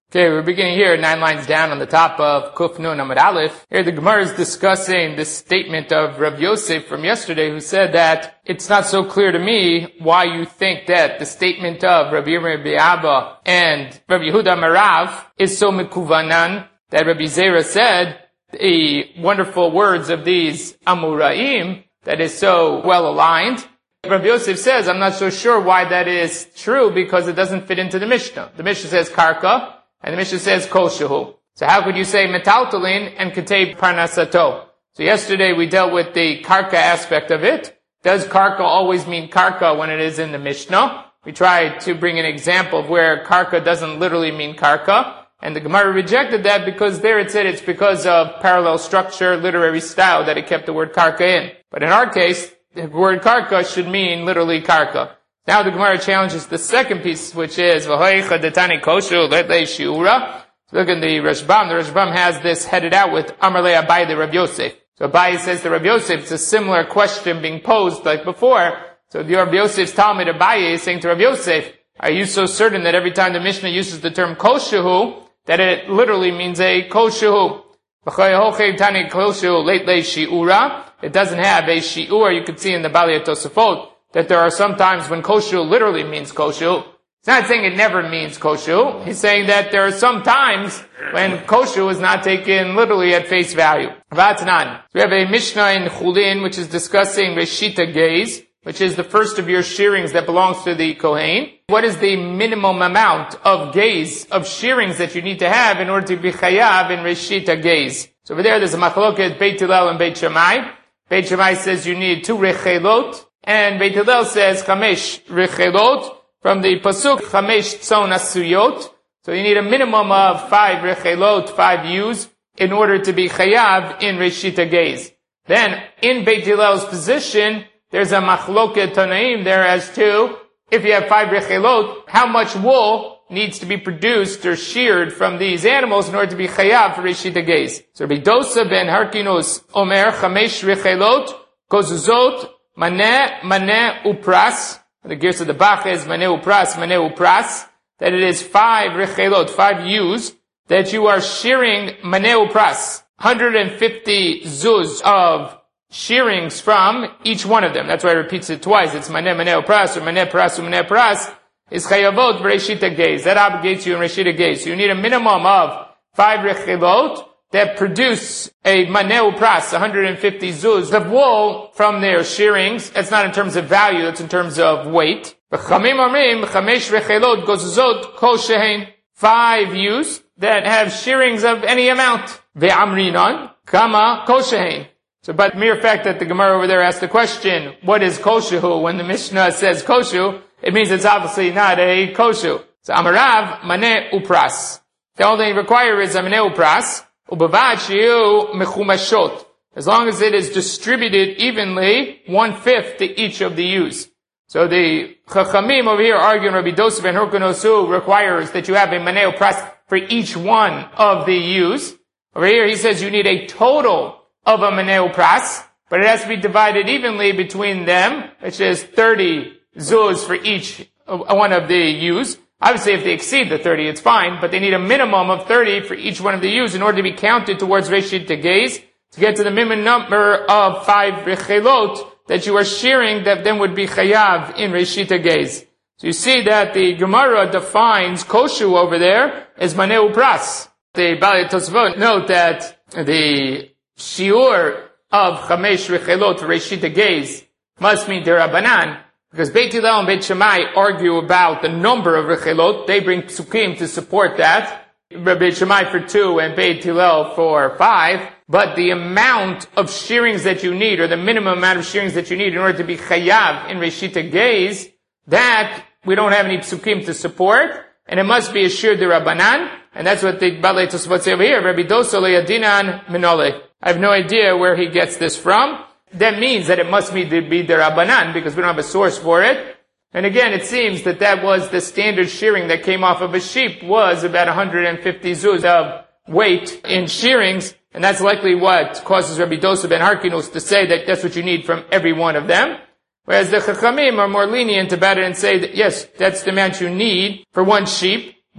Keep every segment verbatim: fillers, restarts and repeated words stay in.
Okay, we're beginning here nine lines down on the top of Kuf Nun Amud Aleph. Here the Gemara is discussing this statement of Rav Yosef from yesterday, who said that it's not so clear to me why you think that the statement of Rabbi Yirmiyah Abba and Rabbi Yehuda Marav is so mekuvanan, that Rabbi Zera said the wonderful words of these Amuraim that is so well aligned. Rabbi Yosef says, I'm not so sure why that is true because it doesn't fit into the Mishnah. The Mishnah says karka, and the Mishnah says kol shehu. So how could you say metaltalin and katei parnasato? So yesterday we dealt with the karka aspect of it. Does karka always mean karka when it is in the Mishnah? We tried to bring an example of where karka doesn't literally mean karka, and the Gemara rejected that because there it said it's because of parallel structure, literary style, that it kept the word karka in. But in our case, the word karka should mean literally karka. Now the Gemara challenges the second piece, which is V'hoi chadetani koshu letlei shiura. So look in the Rashbam. The Rashbam has this headed out with Amar le Abai the Rabbi Yosef. So Abai says to Rabbi Yosef, it's a similar question being posed like before. So the Rabbi Yosef's Talmud Abai is saying to Rabbi Yosef, are you so certain that every time the Mishnah uses the term koshu, that it literally means a koshu? V'hoi chadetani koshu letlei shiura. It doesn't have a shiur. You can see in the Balei Tosafot that there are some times when koshu literally means koshu. He's not saying it never means koshu. He's saying that there are some times when koshu is not taken literally at face value. Vatnan. So we have a Mishnah in Chulin which is discussing Reshita Gaze, which is the first of your shearings that belongs to the Kohen. What is the minimum amount of gaze, of shearings that you need to have in order to be chayav in Reshita Gaze? So over there there's a machloket Beit Hillel and Beit Shammai. Beit Shammai says you need two rechelot, and Beit Hillel says chamesh rechelot from the pasuk chamesh tzon asuyot. So you need a minimum of five rechelot, five ewes, in order to be chayav in Reshita Gaze. Then in Beit Hillel's position, there's a machloket tanaim there as to if you have five rechelot, how much wool needs to be produced or sheared from these animals in order to be chayav for Reshita Gaze. So Rabbi Dosa ben Harkinus Omer chamesh rechelot kozuzot maneh maneh upras. The gears of the Bach is maneh upras maneh upras. That it is five rechelot, five ewes that you are shearing maneh upras, one hundred fifty zuz of shearings from each one of them. That's why it repeats it twice. It's maneh maneh upras or maneh pras or maneh pras. Is chayavot Reshita Gaze. That obligates you in Reshita Gaze. So you need a minimum of five rechelot that produce a maneh upras, one hundred fifty zuz of wool from their shearings. That's not in terms of value, that's in terms of weight. V'chamim omrim, chamesh rechelot gozozot kol shehein. Five ewes that have shearings of any amount. Ve'amrinon, kama kol shehein. So, but mere fact that the Gemara over there asked the question, what is koshu, when the Mishnah says koshu, it means it's obviously not a koshu. So, Amarav, maneh upras. The only thing required is a maneh upras, ubavad shiu mechumashot. As long as it is distributed evenly, one-fifth to each of the ewes. So the Chachamim over here arguing Rabbi Dosa ben Hurkanosu requires that you have a maneh upras for each one of the ewes. Over here he says you need a total of a maneh upras, but it has to be divided evenly between them, which is thirty zuz for each one of the ewes. Obviously, if they exceed the thirty, it's fine, but they need a minimum of thirty for each one of the ewes in order to be counted towards Reshita Gaze, to get to the minimum number of five rechelot that you are shearing that then would be chayav in Reshita Gaze. So you see that the Gemara defines koshu over there as maneh upras. The Balei Tosafot note that the shiur of chamesh rechelot for Reshita Gaze must mean derabanan, because Beit Hillel and Beit Shammai argue about the number of rechelot. They bring psukim to support that. Beit Shammai for two and Beit Hillel for five. But the amount of shearings that you need, or the minimum amount of shearings that you need in order to be chayav in Reshita Gaze, that we don't have any psukim to support, and it must be a shir derabanan, and that's what the Balei Tosafot say over here. Rabbi Dosa le'adinan minole. I have no idea where he gets this from. That means that it must be derabanan, because we don't have a source for it. And again, it seems that that was the standard shearing that came off of a sheep, was about one hundred fifty zuz of weight in shearings, and that's likely what causes Rabbi Dosa ben Harkinus to say that that's what you need from every one of them. Whereas the Chachamim are more lenient about it and say that yes, that's the amount you need for one sheep, but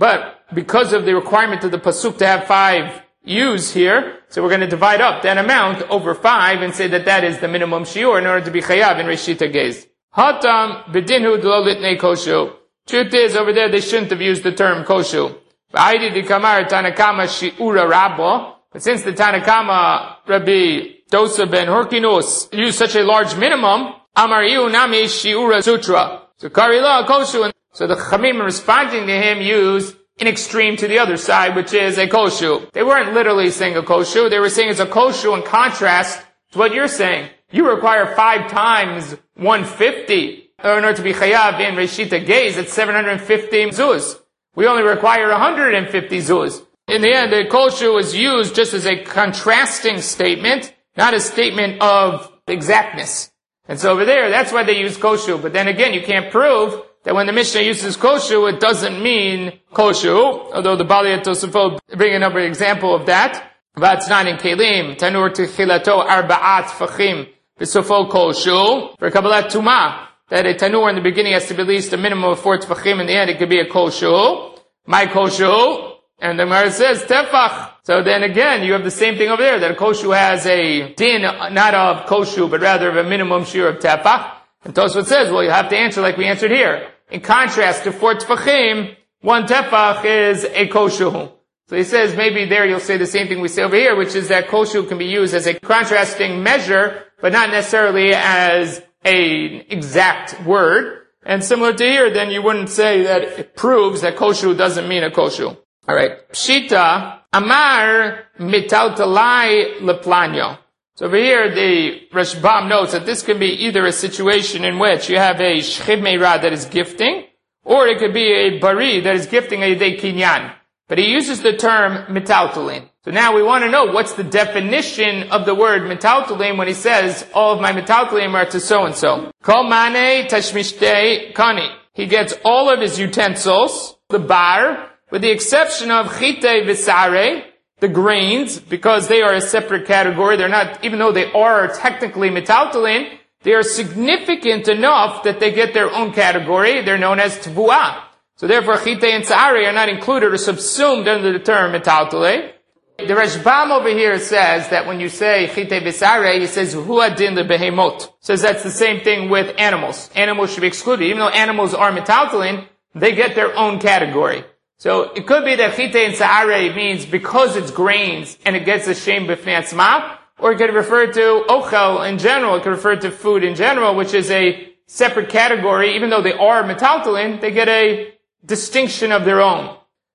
because of the requirement of the pasuk to have five U's here, so we're going to divide up that amount over five and say that that is the minimum shiur in order to be chayav in Reshita Gez. Hatam b'dinhu d'lo litnei koshu. Truth is, over there they shouldn't have used the term koshu. V'aydi d'kamar Tanakama shi'ura rabba. But since the Tanakama, Rabbi Dosa ben Horkinus, used such a large minimum, Amar iu nami shi'ura sutra. So karila koshu. So the Chamim responding to him used an extreme to the other side, which is a koshu. They weren't literally saying a koshu. They were saying it's a koshu in contrast to what you're saying. You require five times one hundred fifty in order to be chayav in Reshita Gez. It's seven hundred fifty zuz. We only require one hundred fifty zuz. In the end, the koshu is used just as a contrasting statement, not a statement of exactness. And so over there, that's why they use koshu. But then again, you can't prove that when the Mishnah uses koshu, it doesn't mean koshu, although the Bali and Tosafot bring another example of that. But it's not in Kelim. Tanur techilato arba'at fachim b'sofo koshu. For Kabbalat Tumah, that a tanur in the beginning has to be at least a minimum of four tefachim. In the end, it could be a koshu. My koshu. And the Gemara says tefach. So then again, you have the same thing over there, that a koshu has a din, not of koshu, but rather of a minimum shiur of tefach. And Tosfot says, well, you have to answer like we answered here. In contrast to four tefachim, one tefach is a koshu. So he says maybe there you'll say the same thing we say over here, which is that koshu can be used as a contrasting measure, but not necessarily as an exact word. And similar to here, then you wouldn't say that it proves that koshu doesn't mean a koshu. Alright. Pshita, amar mitaltalai leplanyo. So over here, the Rashbam notes that this can be either a situation in which you have a shchiv meira that is gifting, or it could be a bari that is gifting a yedei kinyan. But he uses the term metaltalin. So now we want to know what's the definition of the word metaltalin when he says all of my metaltalim are to so-and-so. Kol mane tashmishtei kani. He gets all of his utensils, the bar, with the exception of chite v'sare, the grains, because they are a separate category. They're not, even though they are technically metaltalin, they are significant enough that they get their own category. They're known as tvuah. So therefore, chite and sare are not included or subsumed under the term metaltalin. The Rashbam over here says that when you say chite v'sare, he says huadin din lebehemot. Says that's the same thing with animals. Animals should be excluded. Even though animals are metaltalin, they get their own category. So it could be that chite and sa'are means because it's grains and it gets a shem b'fnei atzma, or it could refer to ochel in general. It could refer to food in general, which is a separate category. Even though they are metaltalin, they get a distinction of their own.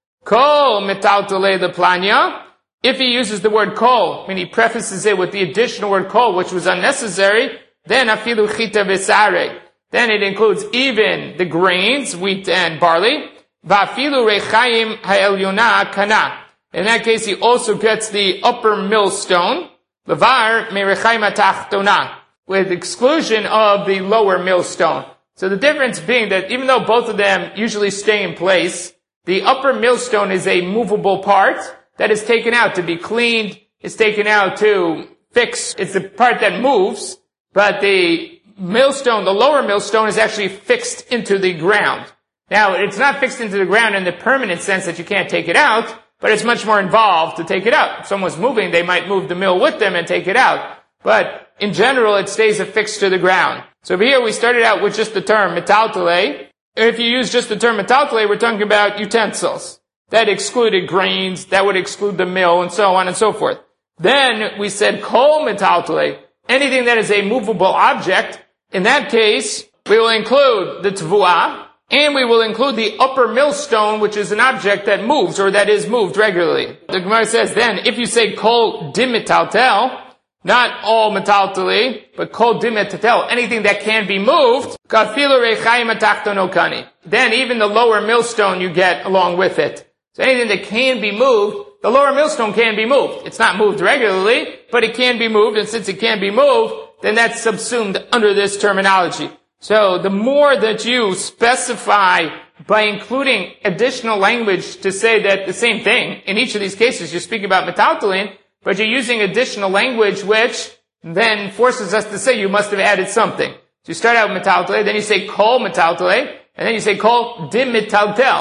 Kol metaltalei leplanya. If he uses the word kol, I mean he prefaces it with the additional word kol, which was unnecessary, then afilu chite v'sare. Then it includes even the grains, wheat and barley. Va'afilu rechaim ha'elyona kana. In that case, he also gets the upper millstone, levar merechaim ha'tachtona, with exclusion of the lower millstone. So the difference being that even though both of them usually stay in place, the upper millstone is a movable part that is taken out to be cleaned, it's taken out to fix, it's the part that moves, but the millstone, the lower millstone is actually fixed into the ground. Now, it's not fixed into the ground in the permanent sense that you can't take it out, but it's much more involved to take it out. If someone's moving, they might move the mill with them and take it out. But in general, it stays affixed to the ground. So over here, we started out with just the term metaltalei. If you use just the term metaltalei, we're talking about utensils. That excluded grains, that would exclude the mill, and so on and so forth. Then we said kol metaltalei, anything that is a movable object. In that case, we will include the tvuah, and we will include the upper millstone, which is an object that moves, or that is moved regularly. The Gemara says then, if you say kol dim metaltel, not all metaltali, but kol dim metaltel, anything that can be moved, kafilu rechaim atachtono kani. Then even the lower millstone you get along with it. So anything that can be moved, the lower millstone can be moved. It's not moved regularly, but it can be moved, and since it can be moved, then that's subsumed under this terminology. So the more that you specify by including additional language to say that the same thing, in each of these cases you're speaking about metaltalin, but you're using additional language which then forces us to say you must have added something. So you start out with metaltalin, then you say kol metaltalin, and then you say kol dim metaltel.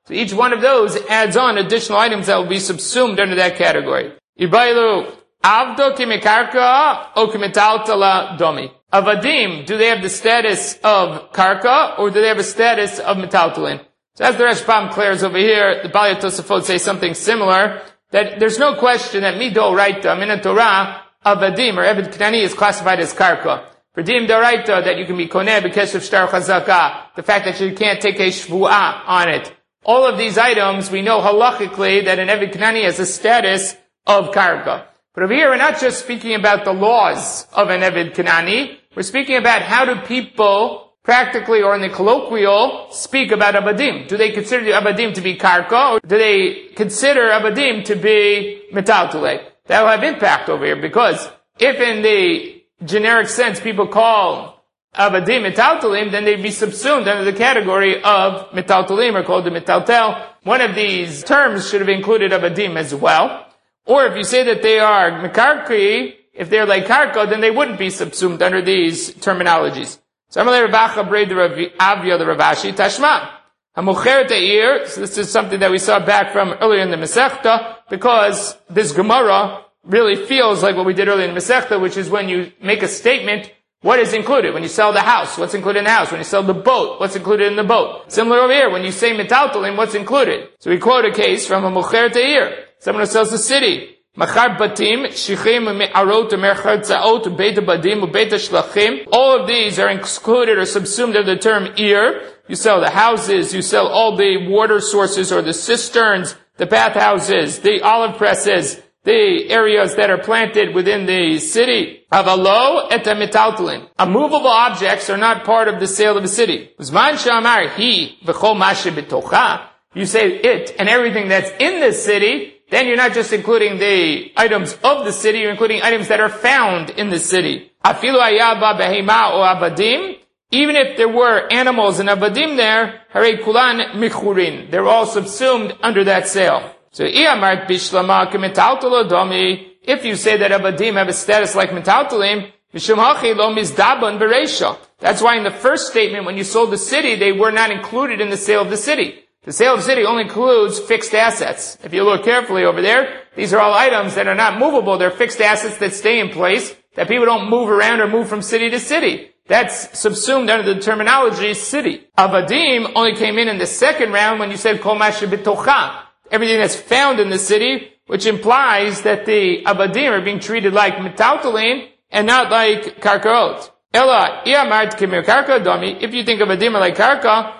So each one of those adds on additional items that will be subsumed under that category. Ibailu avdo kimikarka o kimitaltala domi. Avadim, do they have the status of karka or do they have a status of metaltalin? So as the Rashbam clears over here, the Balei Tosafot say something similar, that there's no question that mido raita, min Torah, avadim or eved knani is classified as karka. For dim daraita, that you can be koneh b'keshev shtar chazaka, the fact that you can't take a shvu'ah on it. All of these items, we know halachically that an eved knani has a status of karka. But over here, we're not just speaking about the laws of an eved knani, we're speaking about how do people practically or in the colloquial speak about abadim. Do they consider the abadim to be karka or do they consider abadim to be metaltule? That will have impact over here because if in the generic sense people call abadim metaltulim, then they'd be subsumed under the category of metaltulim or called the metaltel. One of these terms should have included abadim as well. Or if you say that they are mekarki, if they're like karka, then they wouldn't be subsumed under these terminologies. So Amalei Rabacha Brei the Avya the Ravashi Tashma. Hamucher Te'ir. So this is something that we saw back from earlier in the Masechta, because this Gemara really feels like what we did earlier in the Masechta, which is when you make a statement, what is included? When you sell the house, what's included in the house? When you sell the boat, what's included in the boat? Similar over here, when you say metaltalim, what's included? So we quote a case from a Mucher Te'ir, someone who sells the city. Machar batim, shichim, me'arot, merchatzaot, beta badim, beta shlachim. All of these are included or subsumed under the term ir. You sell the houses, you sell all the water sources or the cisterns, the bathhouses, the olive presses, the areas that are planted within the city. Avalo et metaltalin. Immovable objects are not part of the sale of the city. Zman shamar hi v'chol mashe betocha. You say it and everything that's in the city, then you're not just including the items of the city, you're including items that are found in the city. Afilu ayaba behema o abadim. Even if there were animals and abadim there, hare kulan michurin. They're all subsumed under that sale. So, iyamart bishlama kemetaltalo domi. If you say that abadim have a status like metaltalim, mishum hachi lo mizdaban bereisha. That's why in the first statement, when you sold the city, they were not included in the sale of the city. The sale of the city only includes fixed assets. If you look carefully over there, these are all items that are not movable. They're fixed assets that stay in place, that people don't move around or move from city to city. That's subsumed under the terminology city. Avadim only came in in the second round when you said kol mashe betocha. Everything that's found in the city, which implies that the abadim are being treated like metaltalin and not like karkaot. Ella, iyamart kemir karka domi. If you think abadim are like karka,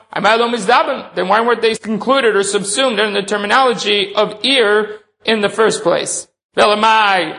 then why weren't they included or subsumed under the terminology of ir in the first place? Okay,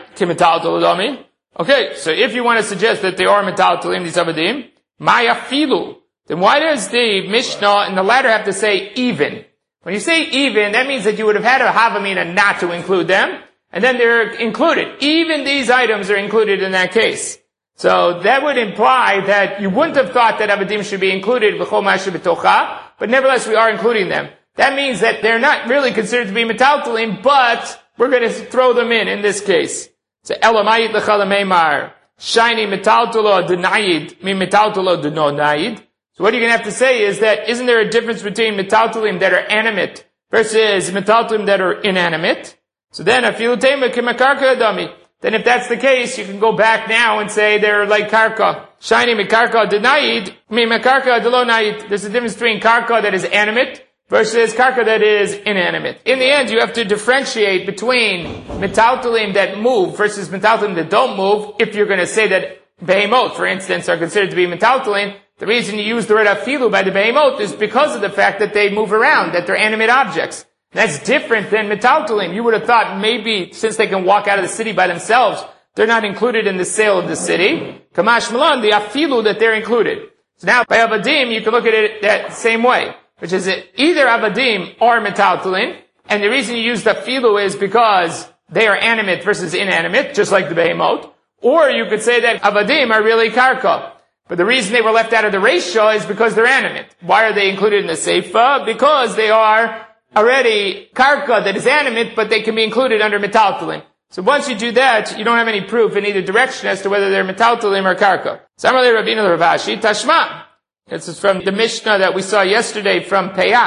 so if you want to suggest that they are metaltalim, these abadim, maya filu, then why does the Mishnah in the latter have to say even? When you say even, that means that you would have had a havamina not to include them, and then they're included. Even these items are included in that case. So that would imply that you wouldn't have thought that abadim should be included v'chol mashe betocha, but nevertheless we are including them. That means that they're not really considered to be metaltalim, but we're going to throw them in in this case. So elamayit l'chalameimar shiny metaltalo denayid mi metaltalo denonayid. So what you're going to have to say is that isn't there a difference between metaltalim that are animate versus metaltalim that are inanimate? So then afilu tema kemakarka adami. Then if that's the case, you can go back now and say they're like karka. Shiny mekarka denayid, mi mekarka delonayid. There's a difference between karka that is animate versus karka that is inanimate. In the end, you have to differentiate between metaltalim that move versus metaltalim that don't move. If you're going to say that behemoth, for instance, are considered to be metaltalim, the reason you use the word afilu by the behemoth is because of the fact that they move around, that they're animate objects. That's different than metaltalim. You would have thought maybe since they can walk out of the city by themselves, they're not included in the sale of the city. Kamash Malan, the afilu that they're included. So now by abadim, you can look at it that same way, which is that either abadim or metaltalim, and the reason you use the afilu is because they are animate versus inanimate, just like the behemoth. Or you could say that abadim are really karka. But the reason they were left out of the ratio is because they're animate. Why are they included in the seifa? Because they are already karka that is animate, but they can be included under metaltalim. So once you do that, you don't have any proof in either direction as to whether they're metaltalim or karka. Samarle Rabbeinu Ravashi Tashma. This is from the Mishnah that we saw yesterday from Peah.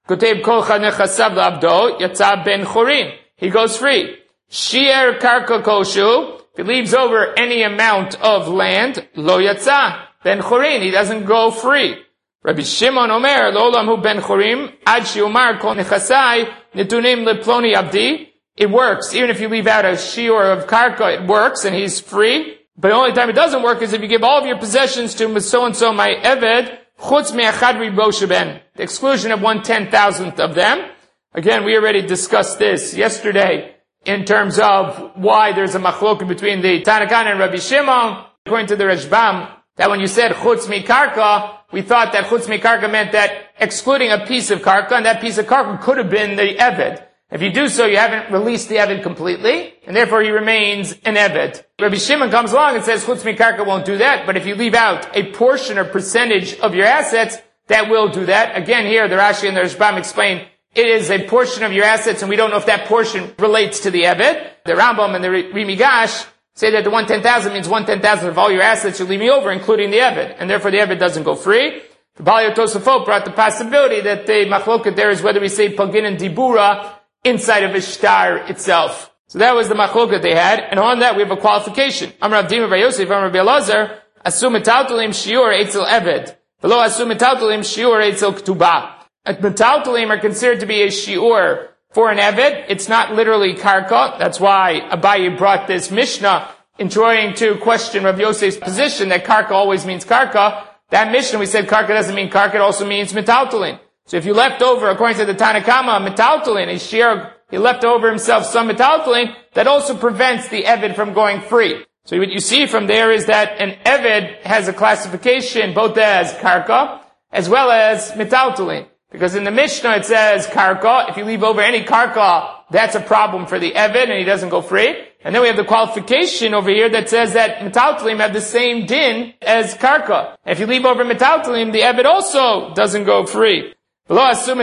Kotev kolcha nechasav labdo yatsa ben chorin. He goes free. Shi'er karka koshu. If he leaves over any amount of land, lo yatsa ben chorin. He doesn't go free. Rabbi Shimon Omer, lo lamhu ben chorim, ad shi'umar kol nechasai netunim leploni abdi. It works. Even if you leave out a shiur of karka, it works and he's free. But the only time it doesn't work is if you give all of your possessions to so-and-so my eved, chutz me'achad ribo sheben. The exclusion of one ten-thousandth of them. Again, we already discussed this yesterday in terms of why there's a machloket between the Tanna Kama and Rabbi Shimon. According to the Rashbam, that when you said chutz mikarka, we thought that chutz mikarka meant that excluding a piece of karka, and that piece of karka could have been the eved. If you do so, you haven't released the eved completely, and therefore he remains an eved. Rabbi Shimon comes along and says chutz mikarka won't do that, but if you leave out a portion or percentage of your assets, that will do that. Again, here the Rashi and the Rashbam explain it is a portion of your assets, and we don't know if that portion relates to the eved. The Rambam and the Rimigash say that the one ten thousand means one ten thousand of all your assets you're leaving over, including the eved, and therefore the eved doesn't go free. The Balei Tosafot brought the possibility that the machloket there is whether we say pagin and dibura inside of a shtar itself. So that was the machloket they had, and on that we have a qualification. Amar Avdim Bar Yosef, Amar Rabbi Elazar, asu metaltalim shiur eitzel eved, v'lo asu metaltalim shiur eitzel ketubah. Metaltalim are considered to be a shiur for an eved. It's not literally karka. That's why Abaye brought this Mishnah in trying to question Rav Yosef's position that karka always means karka. That Mishnah, we said karka doesn't mean karka, it also means metaltalim. So if you left over, according to the Tanna Kama, metaltalim, a shiur, he left over himself some metaltalim, that also prevents the eved from going free. So what you see from there is that an eved has a classification both as karka as well as metaltalim. Because in the Mishnah it says karka, if you leave over any karka, that's a problem for the eved and he doesn't go free. And then we have the qualification over here that says that metaltalim have the same din as karka. If you leave over metaltalim, the eved also doesn't go free. Again,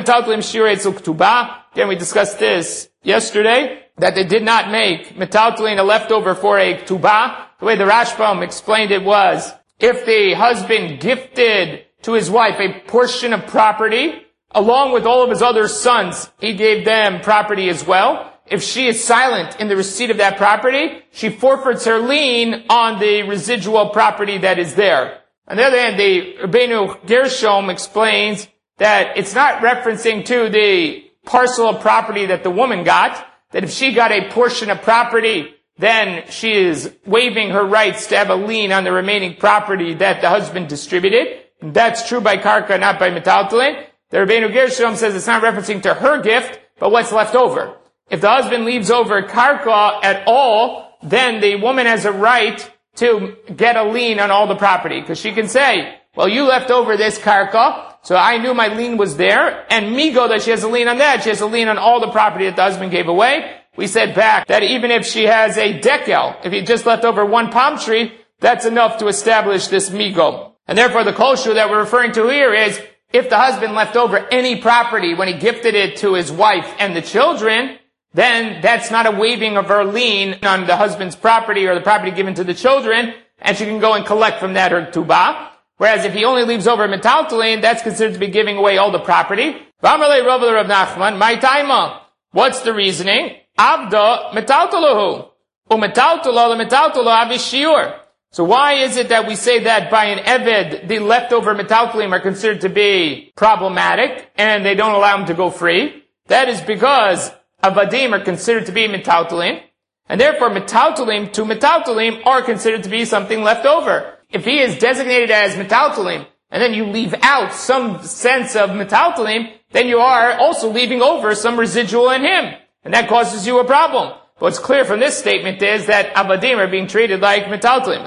we discussed this yesterday, that they did not make metaltalim a leftover for a ktubah. The way the Rashbam explained it was, if the husband gifted to his wife a portion of property, along with all of his other sons, he gave them property as well. If she is silent in the receipt of that property, she forfeits her lien on the residual property that is there. On the other hand, the Rabbeinu Gershom explains that it's not referencing to the parcel of property that the woman got, that if she got a portion of property, then she is waiving her rights to have a lien on the remaining property that the husband distributed. And that's true by karka, not by metaltalim. The Rabbeinu Gershom says it's not referencing to her gift, but what's left over. If the husband leaves over karka at all, then the woman has a right to get a lien on all the property. Because she can say, well, you left over this karka, so I knew my lien was there, and migo that she has a lien on that, she has a lien on all the property that the husband gave away. We said back that even if she has a dekel, if he just left over one palm tree, that's enough to establish this migo. And therefore the kosher that we're referring to here is, if the husband left over any property when he gifted it to his wife and the children, then that's not a waiving of her lien on the husband's property or the property given to the children, and she can go and collect from that her tubah. Whereas if he only leaves over metaltalim, that's considered to be giving away all the property. V'amalei Rav Rav Nachman, my taima. What's the reasoning? Avda metaltalahu. Umetaltalo lemetaltalo avishiur. So why is it that we say that by an eved, the leftover metaltalim are considered to be problematic, and they don't allow him to go free? That is because avadim are considered to be metaltalim, and therefore metaltalim to metaltalim are considered to be something left over. If he is designated as metaltalim, and then you leave out some sense of metaltalim, then you are also leaving over some residual in him. And that causes you a problem. But what's clear from this statement is that avadim are being treated like metaltalim.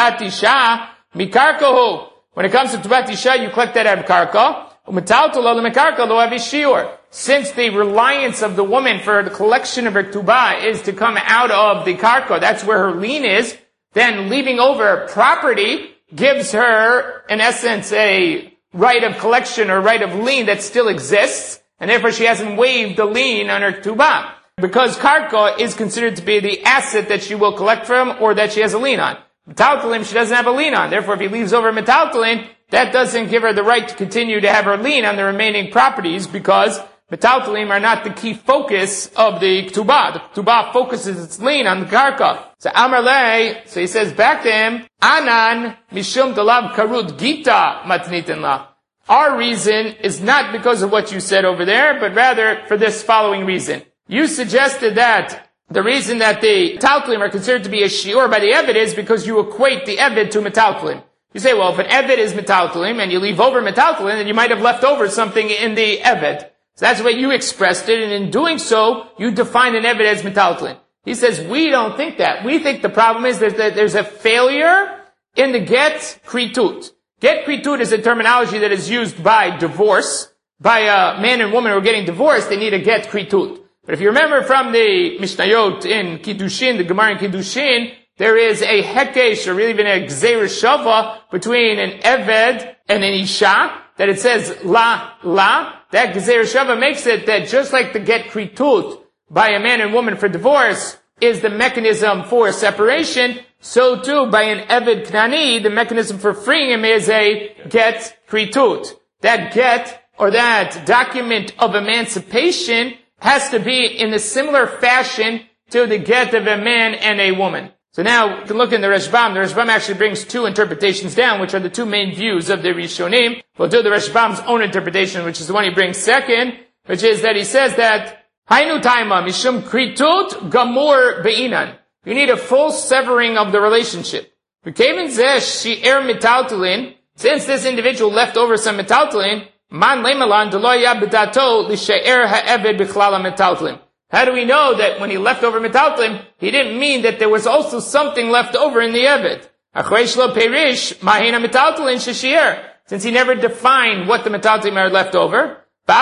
When it comes to tubat isha, you collect that out of karka. Since the reliance of the woman for the collection of her tubah is to come out of the karka, that's where her lien is, then leaving over property gives her, in essence, a right of collection or right of lien that still exists, and therefore she hasn't waived the lien on her tubah. Because karka is considered to be the asset that she will collect from or that she has a lien on. Metaltalim she doesn't have a lien on. Therefore, if he leaves over metaltalim, that doesn't give her the right to continue to have her lien on the remaining properties because metaltalim are not the key focus of the ketubah. The ketubah focuses its lien on the karka. So Amar Lei, so he says back to him, Anan mishum dalav karut gita matnitin la. Our reason is not because of what you said over there, but rather for this following reason. You suggested that the reason that the metaltalim are considered to be a shiur by the eved is because you equate the eved to metaltalim. You say, well, if an eved is metaltalim and you leave over metaltalim, then you might have left over something in the eved. So that's the way you expressed it, and in doing so, you define an eved as metaltalim. He says, we don't think that. We think the problem is that there's a failure in the get kritut. Get kritut is a terminology that is used by divorce. By a man and woman who are getting divorced, they need a get kritut. But if you remember from the Mishnayot in Kiddushin, the Gemara in Kiddushin, there is a hekesh, or really even a gzeir shava, between an eved and an isha, that it says la, la. That gzeir shava makes it that just like the get kritut by a man and woman for divorce is the mechanism for separation, so too by an eved knani, the mechanism for freeing him is a get kritut. That get, or that document of emancipation, has to be in a similar fashion to the get of a man and a woman. So now, you can look in the Rashbam. The Rashbam actually brings two interpretations down, which are the two main views of the Rishonim. We'll do the Rashbam's own interpretation, which is the one he brings second, which is that he says that, Hainu taima mishum kritut gamur be'inan. You need a full severing of the relationship. Since this individual left over some metaltalin, man leimalan deloya b'dato l'she'er ha'eved b'chlal metaltalin. How do we know that when he left over metaltalim, he didn't mean that there was also something left over in the eved? Since he never defined what the metaltalim are left over.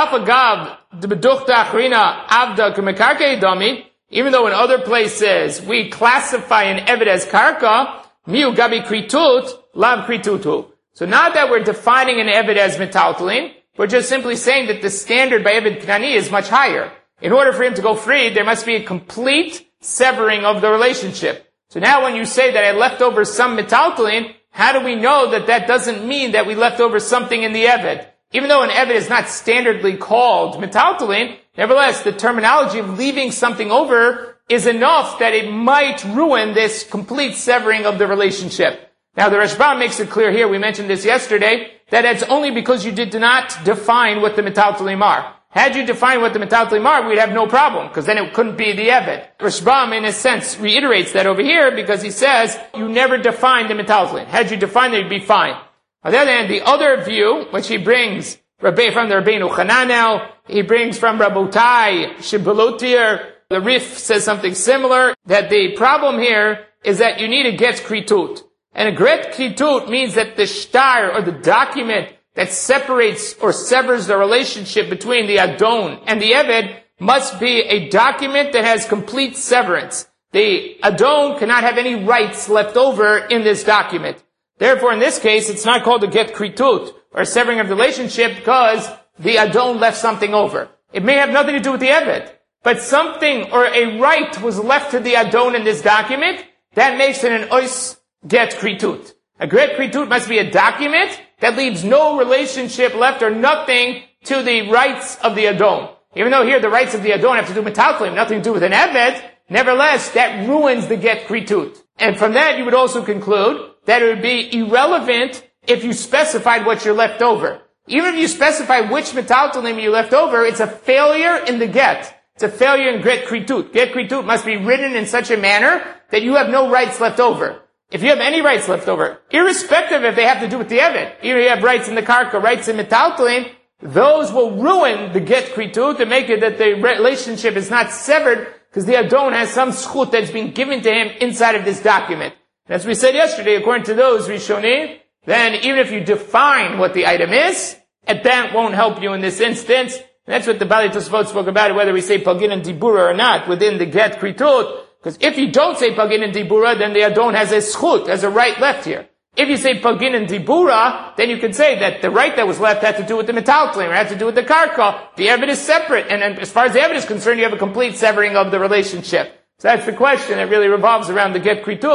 Even though in other places we classify an eved as karka, miu gabi kritut, lav kritutu. So not that we're defining an eved as metaltalim, we're just simply saying that the standard by eved knani is much higher. In order for him to go free, there must be a complete severing of the relationship. So now when you say that I left over some metaltalin, how do we know that that doesn't mean that we left over something in the eved? Even though an eved is not standardly called metaltalin, nevertheless, the terminology of leaving something over is enough that it might ruin this complete severing of the relationship. Now the Rashbam makes it clear here, we mentioned this yesterday, that it's only because you did not define what the metaltalim are. Had you defined what the metaltalim are, we'd have no problem, because then it couldn't be the eved. Rashbam, in a sense, reiterates that over here, because he says, you never defined the metaltalim. Had you defined it, you'd be fine. On the other hand, the other view, which he brings from the Rabbeinu Chananel, he brings from Rabotai, Shibelotir, the Rif says something similar, that the problem here is that you need a get kritut. And a get kritut means that the shtar, or the document, that separates or severs the relationship between the Adon and the Eved must be a document that has complete severance. The Adon cannot have any rights left over in this document. Therefore, in this case, it's not called a get kritut, or a severing of the relationship, because the Adon left something over. It may have nothing to do with the Eved, but something or a right was left to the Adon in this document, that makes it an ois get kritut. A get kritut must be a document that leaves no relationship left or nothing to the rights of the Adon. Even though here the rights of the Adon have to do with metaltalim, nothing to do with an eved, nevertheless, that ruins the get kritut. And from that, you would also conclude that it would be irrelevant if you specified what you're left over. Even if you specify which metaltalim you left over, it's a failure in the get. It's a failure in get kritut. Get kritut must be written in such a manner that you have no rights left over. If you have any rights left over, irrespective if they have to do with the eved, either you have rights in the karka, rights in metaltalim, those will ruin the get kritut to make it that the relationship is not severed because the Adon has some schut that's been given to him inside of this document. And as we said yesterday, according to those Rishonim, then even if you define what the item is, that won't help you in this instance. And that's what the Bali Tosfot spoke about, whether we say pagin and dibura or not within the get kritut. Because if you don't say pagin and dibura, then the Adon has a schut, has a right left here. If you say pagin and dibura, then you can say that the right that was left had to do with the metaltalim, or had to do with the karka. The eved is separate, and then as far as the eved is concerned, you have a complete severing of the relationship. So that's the question that really revolves around the get kritut.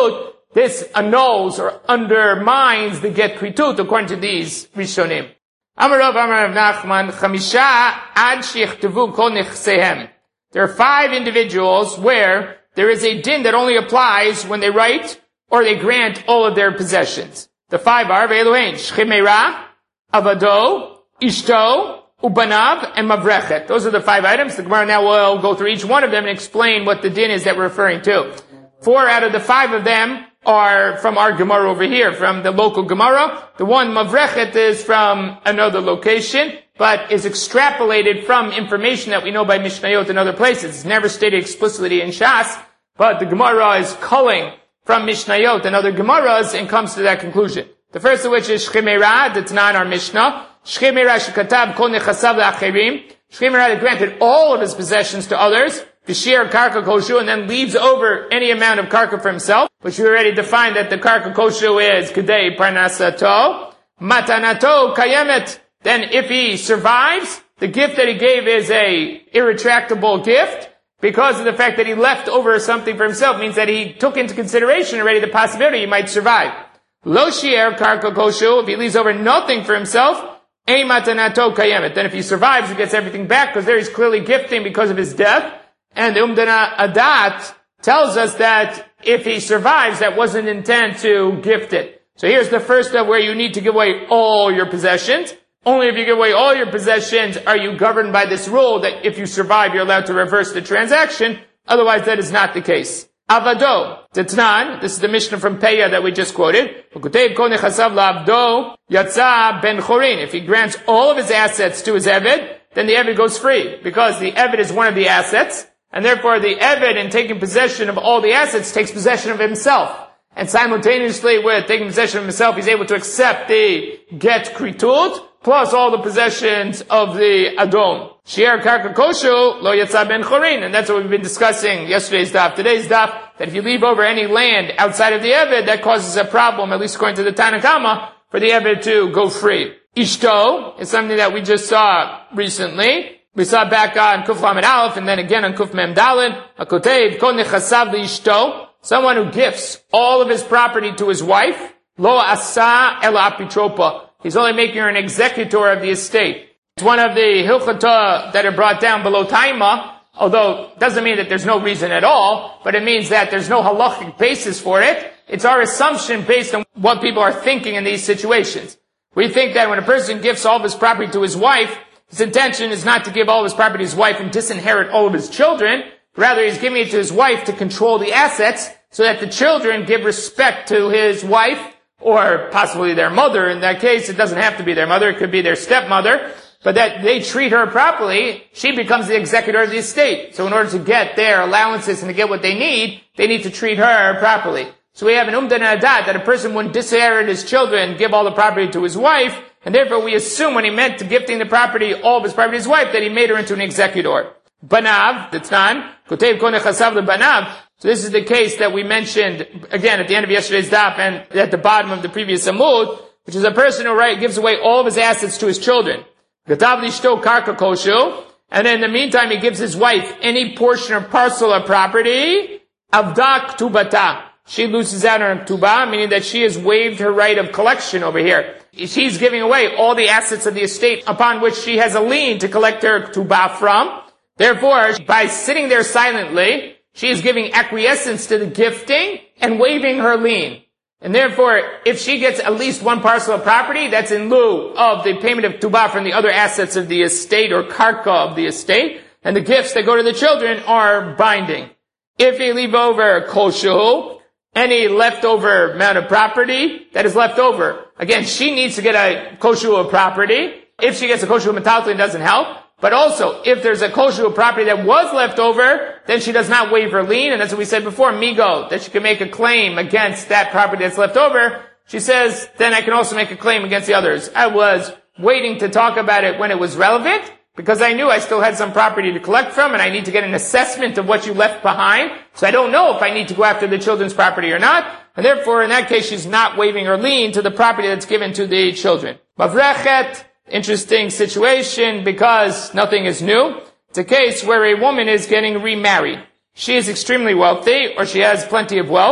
this annuls or undermines the get kritut according to these Rishonim. Amar Rav Amar Rav Nachman, Chamisha ad shichtavu kol nechsehem. There are five individuals where there is a din that only applies when they write or they grant all of their possessions. The five are Ve'eluhen, Shchimera, Avado, Ishto, Ubanav, and Mavrechet. Those are the five items. The Gemara now will go through each one of them and explain what the din is that we're referring to. Four out of the five of them are from our Gemara over here, from the local Gemara. The one, Mavrechet, is from another location, but is extrapolated from information that we know by Mishnayot and other places. It's never stated explicitly in Shas, but the Gemara is culling from Mishnayot and other Gemaras and comes to that conclusion. The first of which is Shchimera, that's not our Mishnah. Shchimera shekatab kol nechasav le'acherim. Shchimera that granted all of his possessions to others, v'shir karka koshu, and then leaves over any amount of karka for himself, which we already defined that the karka koshu is kedei parnasato, matanato kayemet. Then if he survives, the gift that he gave is a irretractable gift, because of the fact that he left over something for himself, means that he took into consideration already the possibility he might survive. Lo shi'er karka koshu, if he leaves over nothing for himself, ei matanato kayemet. Then if he survives, he gets everything back, because there he's clearly gifting because of his death. And the Umdana Adat tells us that if he survives, that wasn't intent to gift it. So here's the first of where you need to give away all your possessions. Only if you give away all your possessions are you governed by this rule that if you survive, you're allowed to reverse the transaction. Otherwise, that is not the case. Avado, Tetnan, this is the Mishnah from Peah that we just quoted. If he grants all of his assets to his Eved, then the Eved goes free, because the Eved is one of the assets, and therefore the Eved, in taking possession of all the assets, takes possession of himself. And simultaneously with taking possession of himself, he's able to accept the get kritut, plus all the possessions of the Adon. Shi'er karka koshu lo yatsa ben chorin. And that's what we've been discussing yesterday's daf. Today's daf, that if you leave over any land outside of the Eved, that causes a problem, at least according to the Tanakama, for the Eved to go free. Ishto is something that we just saw recently. We saw back on Kuf Lamed Aleph, and then again on Kuf Mem Daled. Hakotev kol nechasav liishto. Someone who gifts all of his property to his wife. Lo asa ela apitropa. He's only making her an executor of the estate. It's one of the hilchotah that are brought down below Taima, although it doesn't mean that there's no reason at all, but it means that there's no halachic basis for it. It's our assumption based on what people are thinking in these situations. We think that when a person gifts all of his property to his wife, his intention is not to give all of his property to his wife and disinherit all of his children. Rather, he's giving it to his wife to control the assets so that the children give respect to his wife, or possibly their mother. In that case, it doesn't have to be their mother. It could be their stepmother. But that they treat her properly, she becomes the executor of the estate. So in order to get their allowances and to get what they need, they need to treat her properly. So we have an umdan adat that a person wouldn't disinherit his children, give all the property to his wife, and therefore we assume when he meant to gifting the property, all of his property to his wife, that he made her into an executor. Banav, that's not. Kotev kol nechasav lebanav. So this is the case that we mentioned, again, at the end of yesterday's daf and at the bottom of the previous amud, which is a person who right, gives away all of his assets to his children. Gatav lishto karka koshu. And then in the meantime, he gives his wife any portion or parcel of property. Avdak tubata. She loses out on her tuba, meaning that she has waived her right of collection over here. She's giving away all the assets of the estate upon which she has a lien to collect her tuba from. Therefore, by sitting there silently, she is giving acquiescence to the gifting and waiving her lien. And therefore, if she gets at least one parcel of property, that's in lieu of the payment of tuba from the other assets of the estate or karka of the estate, and the gifts that go to the children are binding. If you leave over koshu, any leftover amount of property that is left over, again, she needs to get a koshu of property. If she gets a koshu of metaltalin, it doesn't help. But also, if there's a koshu of property that was left over, then she does not waive her lien, and that's what we said before, migo, that she can make a claim against that property that's left over. She says, then I can also make a claim against the others. I was waiting to talk about it when it was relevant, because I knew I still had some property to collect from, and I need to get an assessment of what you left behind, so I don't know if I need to go after the children's property or not, and therefore, in that case, she's not waiving her lien to the property that's given to the children. Mavrechet, interesting situation because nothing is new. It's a case where a woman is getting remarried. She is extremely wealthy, or she has plenty of wealth,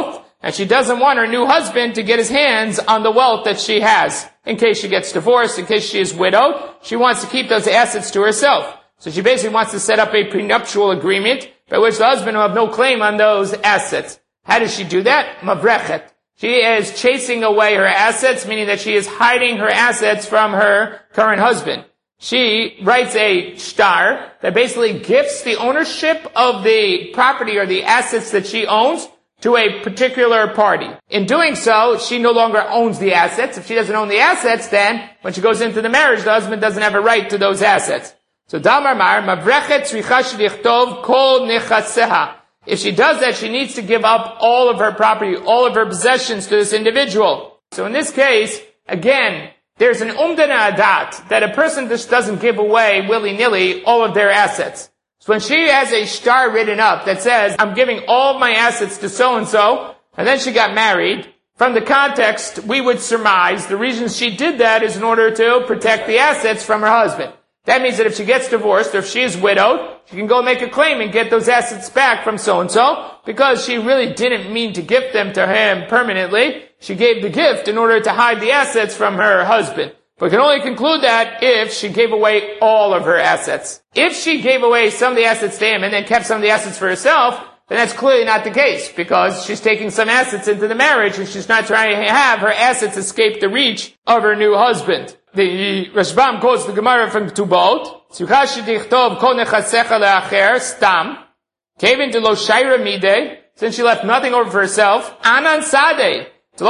and she doesn't want her new husband to get his hands on the wealth that she has. In case she gets divorced, in case she is widowed, she wants to keep those assets to herself. So she basically wants to set up a prenuptial agreement by which the husband will have no claim on those assets. How does she do that? Mavrechet. She is chasing away her assets, meaning that she is hiding her assets from her current husband. She writes a shtar that basically gifts the ownership of the property or the assets that she owns to a particular party. In doing so, she no longer owns the assets. If she doesn't own the assets, then when she goes into the marriage, the husband doesn't have a right to those assets. So Damar Mar, Mavrechet tzricha shelichtov kol nechaseha. If she does that, she needs to give up all of her property, all of her possessions to this individual. So in this case, again, there's an umdana adat that a person just doesn't give away willy-nilly all of their assets. So when she has a shtar written up that says, I'm giving all of my assets to so-and-so, and then she got married, from the context, we would surmise the reason she did that is in order to protect the assets from her husband. That means that if she gets divorced or if she is widowed, she can go make a claim and get those assets back from so-and-so because she really didn't mean to gift them to him permanently. She gave the gift in order to hide the assets from her husband. But we can only conclude that if she gave away all of her assets. If she gave away some of the assets to him and then kept some of the assets for herself, then that's clearly not the case because she's taking some assets into the marriage and she's not trying to have her assets escape the reach of her new husband. The Rashbam quotes the Gemara from Ketubot, Tzuchashi dichtov kol nechasecha le'acher, stam, kevin de lo shaira mideh, since she left nothing over for herself, anan sadeh, the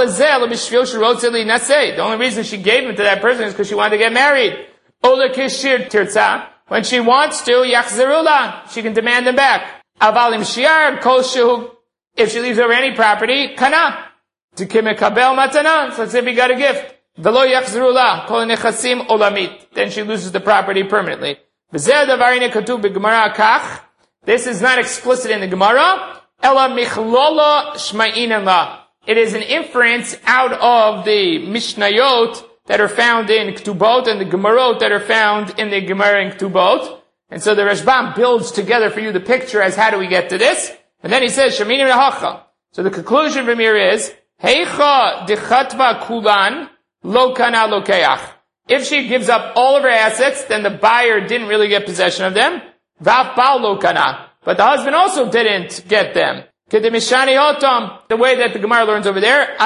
only reason she gave him to that person is because she wanted to get married. Ola kishir tirza, when she wants to, yachzerula, she can demand them back. Avalim shiar kol shehu, if she leaves over any property, kana, to kimekabel matana, so let's say we got a gift. V'lo yachzerula, kol nechasim olamit, then she loses the property permanently. V'zeh davarine katuv b'gemara kach, this is not explicit in the Gemara, ela michlola shma'inen la. It is an inference out of the Mishnayot that are found in Ketubot and the Gemarot that are found in the Gemara in Ketubot. And so the Rashbam builds together for you the picture as how do we get to this. And then he says, Shaminim Rehacha. So the conclusion from here is, Heicha dechatva kulan lo kana lokeach. If she gives up all of her assets, then the buyer didn't really get possession of them. Vav bal lo kana. But the husband also didn't get them. The way that the Gemara learns over there,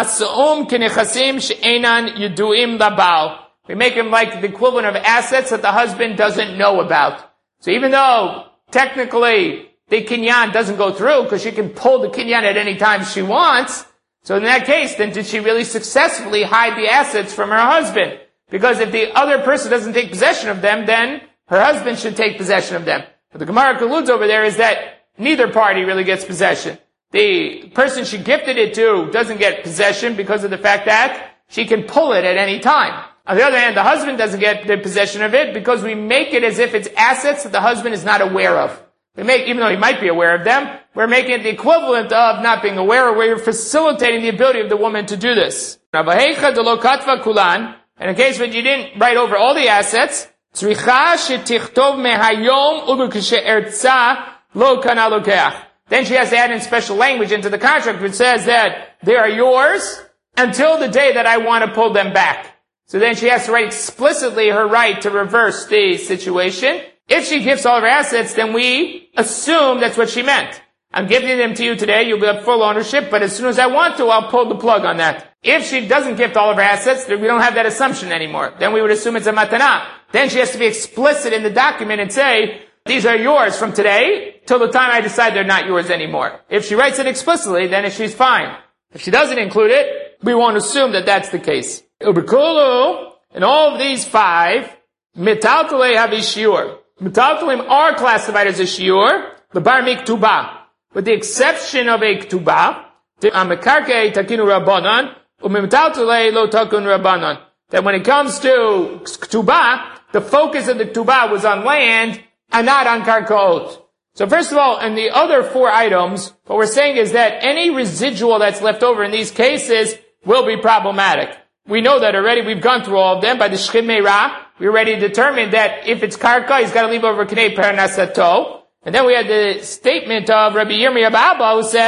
we make him like the equivalent of assets that the husband doesn't know about. So even though technically the kinyan doesn't go through because she can pull the kinyan at any time she wants, so in that case, then did she really successfully hide the assets from her husband? Because if the other person doesn't take possession of them, then her husband should take possession of them. But the Gemara concludes over there is that neither party really gets possession. The person she gifted it to doesn't get possession because of the fact that she can pull it at any time. On the other hand, the husband doesn't get the possession of it because we make it as if it's assets that the husband is not aware of. We make, even though he might be aware of them, we're making it the equivalent of not being aware, where you're facilitating the ability of the woman to do this. In a case when you didn't write over all the assets, then she has to add in special language into the contract which says that they are yours until the day that I want to pull them back. So then she has to write explicitly her right to reverse the situation. If she gives all of her assets, then we assume that's what she meant. I'm giving them to you today, you'll have full ownership, but as soon as I want to, I'll pull the plug on that. If she doesn't gift all of her assets, then we don't have that assumption anymore. Then we would assume it's a matana. Then she has to be explicit in the document and say, these are yours from today till the time I decide they're not yours anymore. If she writes it explicitly, then she's fine. If she doesn't include it, we won't assume that that's the case. Ubekulu, in all of these five, metaltalei have a shiur. Metaltalim are classified as a shiur, the bar miktubah. With the exception of a ktubah, amekarkei takinu rabbanan, umetaltalei lo takun rabbanan. That when it comes to ktubah, the focus of the ktubah was on land, and not on karkaot. So first of all, in the other four items, what we're saying is that any residual that's left over in these cases will be problematic. We know that already. We've gone through all of them. By the Shchim Meirah, we already determined that if it's karka, he's got to leave over Knei Parnasato. And then we had the statement of Rabbi Yirmiyah Abba who says,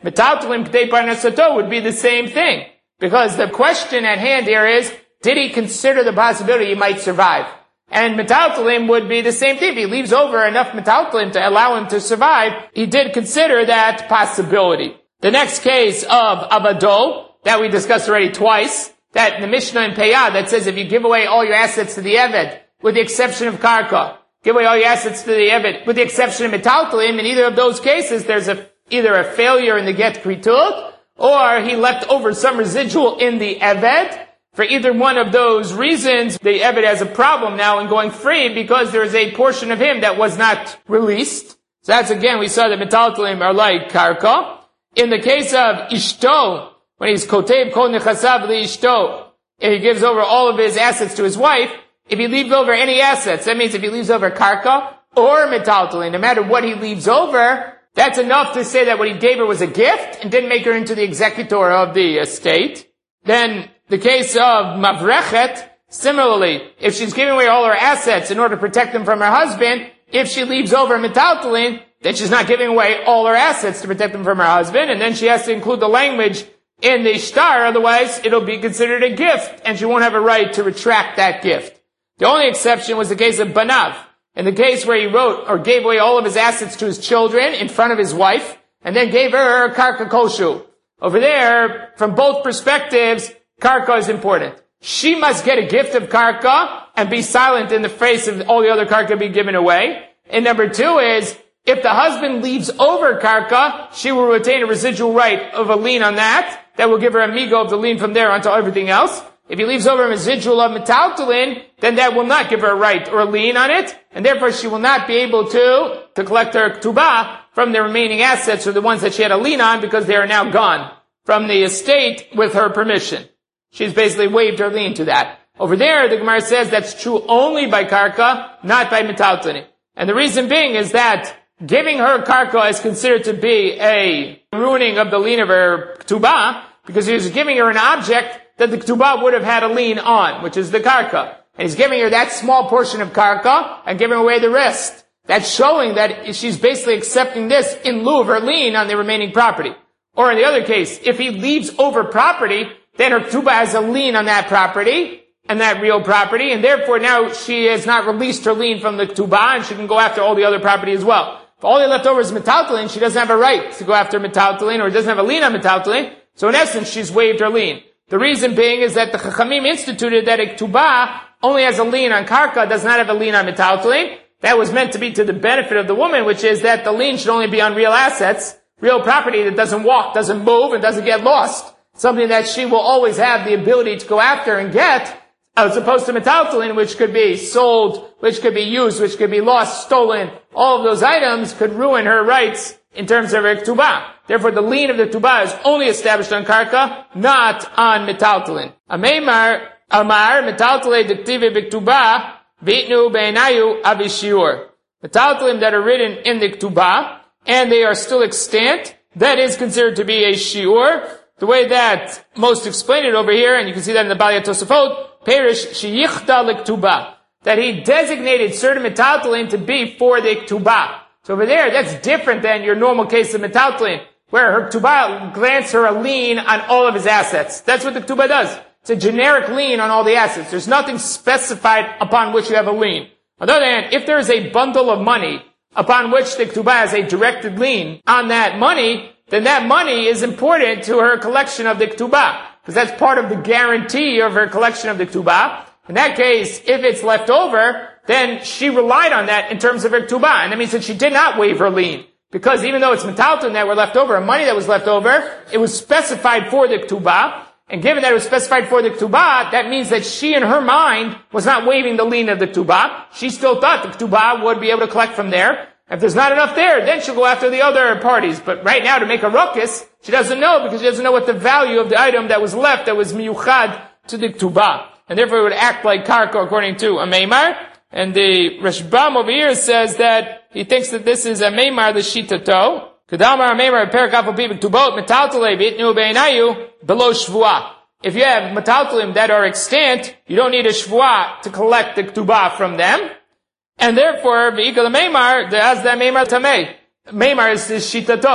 metaltalim k'dei parnasato would be the same thing. Because the question at hand here is, did he consider the possibility he might survive? And metaltalim would be the same thing. If he leaves over enough metaltalim to allow him to survive, he did consider that possibility. The next case of avado, that we discussed already twice, that in the Mishnah in Peyah that says if you give away all your assets to the Eved, with the exception of Karka, give away all your assets to the Eved, with the exception of metaltalim, in either of those cases there's a, either a failure in the get kritut, or he left over some residual in the Eved. For either one of those reasons, the Eved has a problem now in going free because there is a portion of him that was not released. So that's again, we saw that metaltalim are like Karka. In the case of Ishto, when he's kotev kol nechasav li Ishto, if he gives over all of his assets to his wife, if he leaves over any assets, that means if he leaves over Karka or metaltalim, no matter what he leaves over, that's enough to say that what he gave her was a gift and didn't make her into the executor of the estate. Then the case of Mavrechet, similarly, if she's giving away all her assets in order to protect them from her husband, if she leaves over metaltalim, then she's not giving away all her assets to protect them from her husband, and then she has to include the language in the shtar, otherwise it'll be considered a gift, and she won't have a right to retract that gift. The only exception was the case of Banav. In the case where he wrote or gave away all of his assets to his children in front of his wife, and then gave her Karka Koshu. Over there, from both perspectives, Karka is important. She must get a gift of Karka and be silent in the face of all the other Karka being given away. And number two is, if the husband leaves over Karka, she will retain a residual right of a lien on that. That will give her a migo of the lien from there onto everything else. If he leaves over a residual of metaltalim, then that will not give her a right or a lien on it, and therefore she will not be able to, to collect her ktubah from the remaining assets or the ones that she had a lien on because they are now gone from the estate with her permission. She's basically waived her lien to that. Over there, the Gemara says that's true only by karka, not by metaltalim. And the reason being is that giving her karka is considered to be a ruining of the lien of her ktubah, because he was giving her an object that the ktubah would have had a lien on, which is the karka. And he's giving her that small portion of karka and giving away the rest. That's showing that she's basically accepting this in lieu of her lien on the remaining property. Or in the other case, if he leaves over property, then her ktubah has a lien on that property, and that real property, and therefore now she has not released her lien from the ktubah, and she can go after all the other property as well. If all they left over is metaltalim, she doesn't have a right to go after metaltalim, or doesn't have a lien on metaltalim, so in essence, she's waived her lien. The reason being is that the Chachamim instituted that a ktubah only has a lien on karka, does not have a lien on metaltalim. That was meant to be to the benefit of the woman, which is that the lien should only be on real assets, real property that doesn't walk, doesn't move, and doesn't get lost. Something that she will always have the ability to go after and get, as opposed to metaltalim, which could be sold, which could be used, which could be lost, stolen. All of those items could ruin her rights in terms of her ktubah. Therefore, the lien of the ktubah is only established on karka, not on metaltalim. Ameimar, Amar, metaltalim diktive b'ktubah, bitnu be'enayu avishiur. Metaltalim that are written in the ktubah, and they are still extant, that is considered to be a shiur. The way that most explain it over here, and you can see that in the Balei Tosafot, perish sheyichta l'ktubah, that he designated certain metaltalim to be for the ktubah. So over there, that's different than your normal case of metaltalim, where her ktubah grants her a lien on all of his assets. That's what the ktubah does. It's a generic lien on all the assets. There's nothing specified upon which you have a lien. On the other hand, if there is a bundle of money upon which the ktubah has a directed lien on that money, then that money is important to her collection of the ktubah, because that's part of the guarantee of her collection of the ktubah. In that case, if it's left over, then she relied on that in terms of her ktubah, and that means that she did not waive her lien, because even though it's metaltalim that were left over, money that was left over, it was specified for the ktubah, and given that it was specified for the ktubah, that means that she in her mind was not waiving the lien of the ktubah. She still thought the ktubah would be able to collect from there. If there's not enough there, then she'll go after the other parties. But right now, to make a ruckus, she doesn't know, because she doesn't know what the value of the item that was left that was miyuchad to the ktubah. And therefore it would act like karka according to a meimar. And the Rashbam over here says that he thinks that this is a meimar l'shitato. Kedamar meimar perakaf u'pibik tubot metaltalei v'itnu be'enayu below shvuah. If you have metaltalim that are extant, you don't need a shvuah to collect the ktubah from them. And therefore, v'ikal meimar, as that meimar tamei. Meimar is his shitato.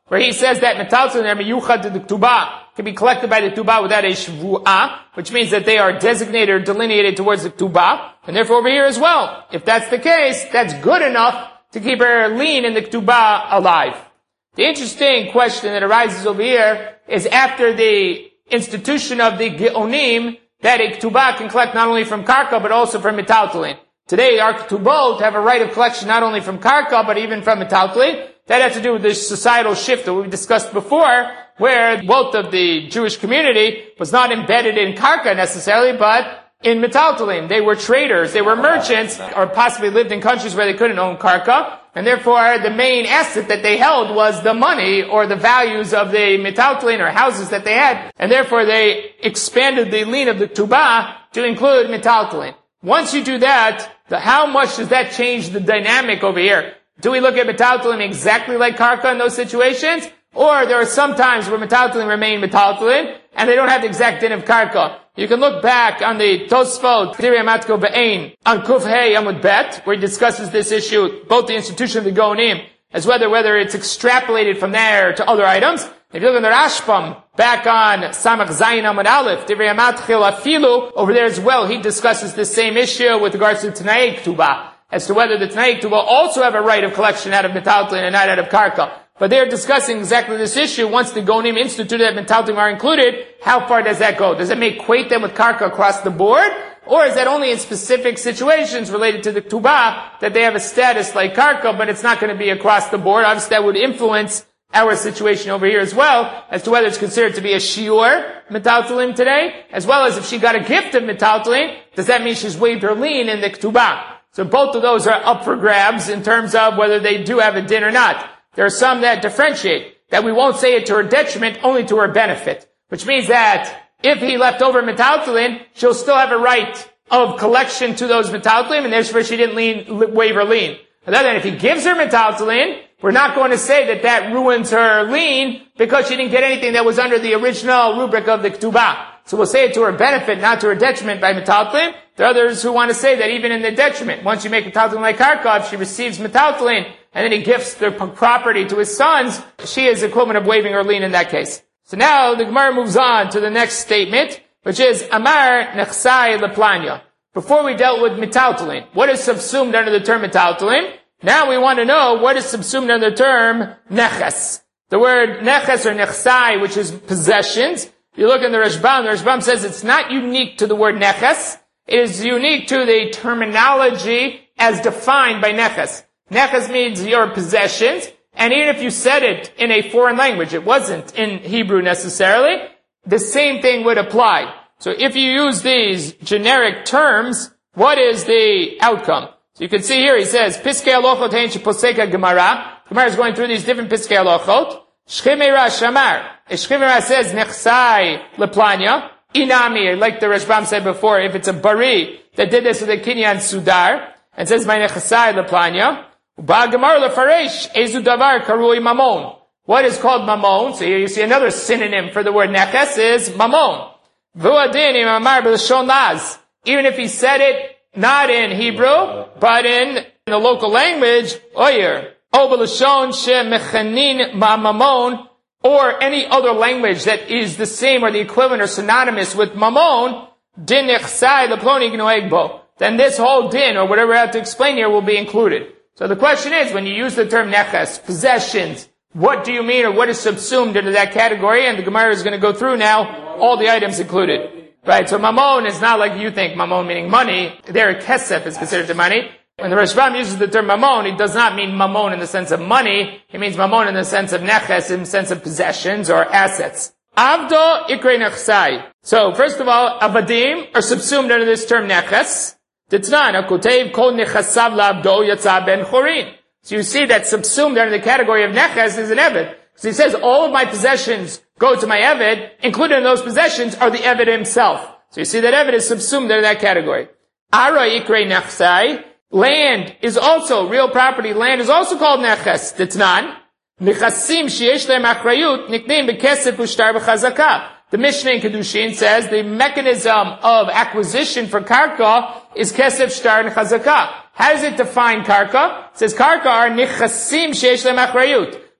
where he says that metaltalin are miyuchad to the ketubah, can be collected by the ketubah without a shvu'ah, which means that they are designated or delineated towards the ketubah, and therefore over here as well. If that's the case, that's good enough to keep her lien in the ketubah alive. The interesting question that arises over here is after the institution of the geonim, that a ketubah can collect not only from karka but also from metaltalin. Today, our ketubot have a right of collection not only from karka but even from metaltalin. That has to do with the societal shift that we discussed before, where wealth of the Jewish community was not embedded in karka necessarily, but in metaltalin. They were traders, they were merchants, or possibly lived in countries where they couldn't own karka, and therefore the main asset that they held was the money or the values of the metaltalin or houses that they had, and therefore they expanded the lien of the ketubah to include metaltalin. Once you do that, the, how much does that change the dynamic over here? Do we look at metaltalin exactly like karka in those situations? Or there are some times where metaltalin remain metaltalin, and they don't have the exact din of karka. You can look back on the Tosfot, Divrei Matko Be'ein, on Kuf Hey Amud Bet, where he discusses this issue, both the institution of the Gonim, as whether whether it's extrapolated from there to other items. If you look at the Rashbam, back on Samach Zayin Amud Aleph, Divrei Matchil Afilu, over there as well, he discusses the same issue with regards to Tanai Ketubah, as to whether the Tanai Ketubah also have a right of collection out of metaltalin and not out of karka. But they're discussing exactly this issue. Once the Gonim instituted that metaltalin are included, how far does that go? Does it equate them with karka across the board? Or is that only in specific situations related to the ketubah that they have a status like karka, but it's not going to be across the board? Obviously that would influence our situation over here as well, as to whether it's considered to be a shiur metaltalin today, as well as if she got a gift of metaltalin, does that mean she's waived her lien in the ketubah? So both of those are up for grabs in terms of whether they do have a din or not. There are some that differentiate, that we won't say it to her detriment, only to her benefit. Which means that if he left over metaltalin, she'll still have a right of collection to those metaltalin, and therefore she didn't lien, waive her lien. On the other hand, if he gives her metaltalin, we're not going to say that that ruins her lien because she didn't get anything that was under the original rubric of the ketubah. So we'll say it to her benefit, not to her detriment by metaltalin. There are others who want to say that even in the detriment, once you make metaltalin like karka, if she receives metaltalin, and then he gifts the property to his sons, she is equivalent of waiving her lien in that case. So now the Gemara moves on to the next statement, which is Amar Nechsai Leplanya. Before we dealt with metaltalin, what is subsumed under the term metaltalin? Now we want to know what is subsumed under the term neches. The word neches or nechsai, which is possessions. If you look in the Rashbam, the Rashbam says it's not unique to the word neches. It is unique to the terminology as defined by neches. Neches means your possessions, and even if you said it in a foreign language, it wasn't in Hebrew necessarily, the same thing would apply. So if you use these generic terms, what is the outcome? So you can see here, he says, Piskei Alochot hein sheposeka Gemara. Gemara is going through these different Piskei Alochot. Shchimera Shamar. Shchimera says, Nechsai Leplanya. Inami, like the Rashbam said before, if it's a bari that did this with a kinyan sudar, and says, My Nechsai Leplanya. Uba Gemara Lefaresh, Ezu Davar Karui Mamon. What is called Mamon? So here you see another synonym for the word Neches is Mamon. Vuadin Imamar B'Lashon Laz. Even if he said it not in Hebrew, but in the local language, Oyer, O B'Lashon She Mechanin Ma'Mamon, or any other language that is the same or the equivalent or synonymous with Mamon, Din Nechsai Leploni Gnoegbo. Then this whole din, or whatever I have to explain here, will be included. So the question is, when you use the term Neches, possessions, what do you mean, or what is subsumed into that category? And the Gemara is going to go through now all the items included. Right, so Mamon is not like you think, Mamon meaning money. There, Kesef is considered to money. When the Rashbam uses the term Mamon, he does not mean Mamon in the sense of money. He means Mamon in the sense of Neches, in the sense of possessions or assets. Avdo Ikrei Nechsai. So, first of all, Avadim are subsumed under this term Neches. Titnan, Akotev Kol Nechasav Labdo Yatza Ben Chorin. So you see that subsumed under the category of Neches is an Eved. So he says, all of my possessions go to my Eved, included in those possessions are the Eved himself. So you see that Eved is subsumed under that category. Ara Ikrei Nechsai. Land is also, real property, land is also called Neches. Titnan. Nechasim sheyesh lehem achrayut nikneim bekesef ushtar b'chazaka. The Mishnah in Kedushin says the mechanism of acquisition for karka is kesef, shtar, and chazaka. How does it define karka? It says karka are nechasim sheyesh lehem achrayut.